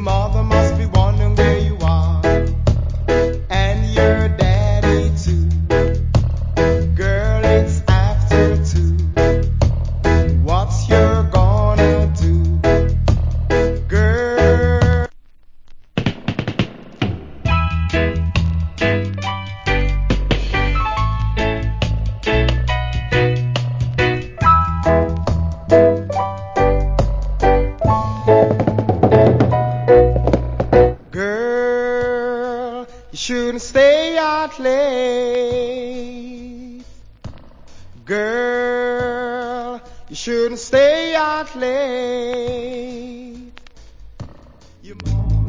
mother must be wondering where you are, and your daddy too. Girl, it's after 2. What's you gonna do, girl? Girl, you shouldn't stay out late. Girl, you shouldn't stay out late. Your mom